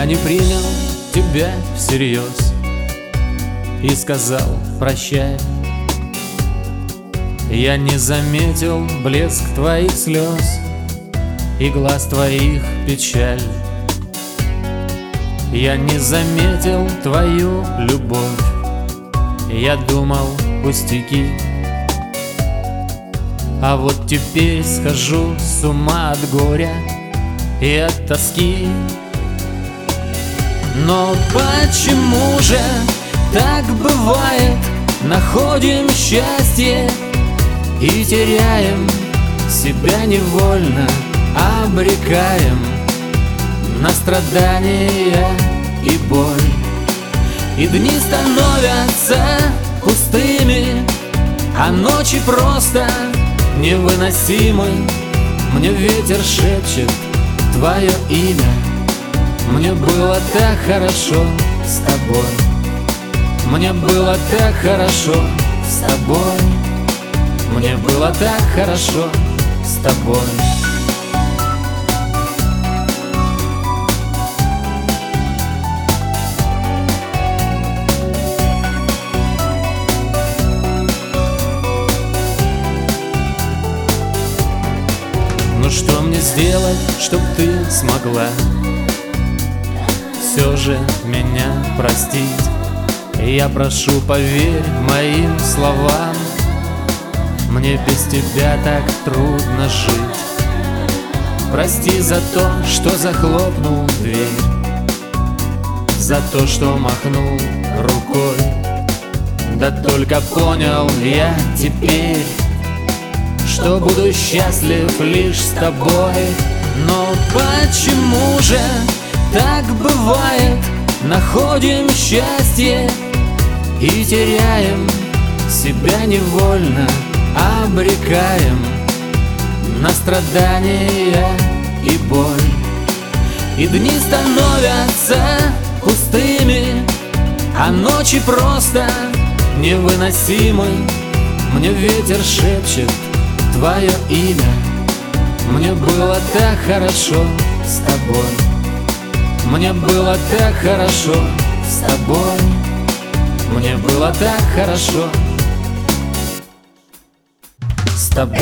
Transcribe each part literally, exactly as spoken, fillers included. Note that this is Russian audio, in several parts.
Я не принял тебя всерьез и сказал прощай. Я не заметил блеск твоих слез и глаз твоих печаль. Я не заметил твою любовь, я думал пустяки. А вот теперь схожу с ума от горя и от тоски. Но почему же так бывает? Находим счастье и теряем себя невольно, обрекаем на страдания и боль. И дни становятся пустыми, а ночи просто невыносимы. Мне ветер шепчет твое имя. Мне было так хорошо с тобой. Мне было так хорошо с тобой. Мне было так хорошо с тобой. Ну что мне сделать, чтоб ты смогла все же меня простить? Я прошу, поверь моим словам, мне без тебя так трудно жить. Прости за то, что захлопнул дверь, за то, что махнул рукой. Да только понял я теперь, что буду счастлив лишь с тобой. Но почему же так бывает? Находим счастье и теряем себя невольно, обрекаем на страдания и боль. И дни становятся пустыми, а ночи просто невыносимы. Мне ветер шепчет твое имя. Мне было так хорошо с тобой. Мне было так хорошо с тобой. Мне было так хорошо с тобой.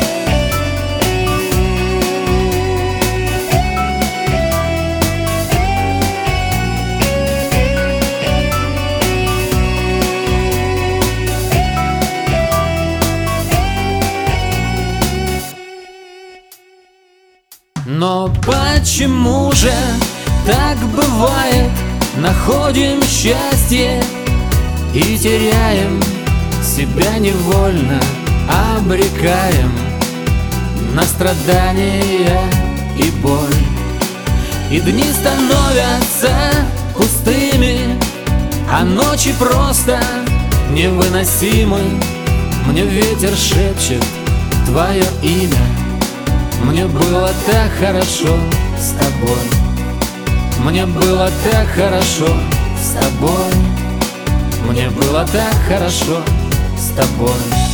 Но почему же так бывает? Находим счастье и теряем себя невольно, обрекаем на страдания и боль. И дни становятся пустыми, а ночи просто невыносимы. Мне ветер шепчет твое имя. Мне было так хорошо с тобой. Мне было так хорошо с тобой. Мне было так хорошо с тобой.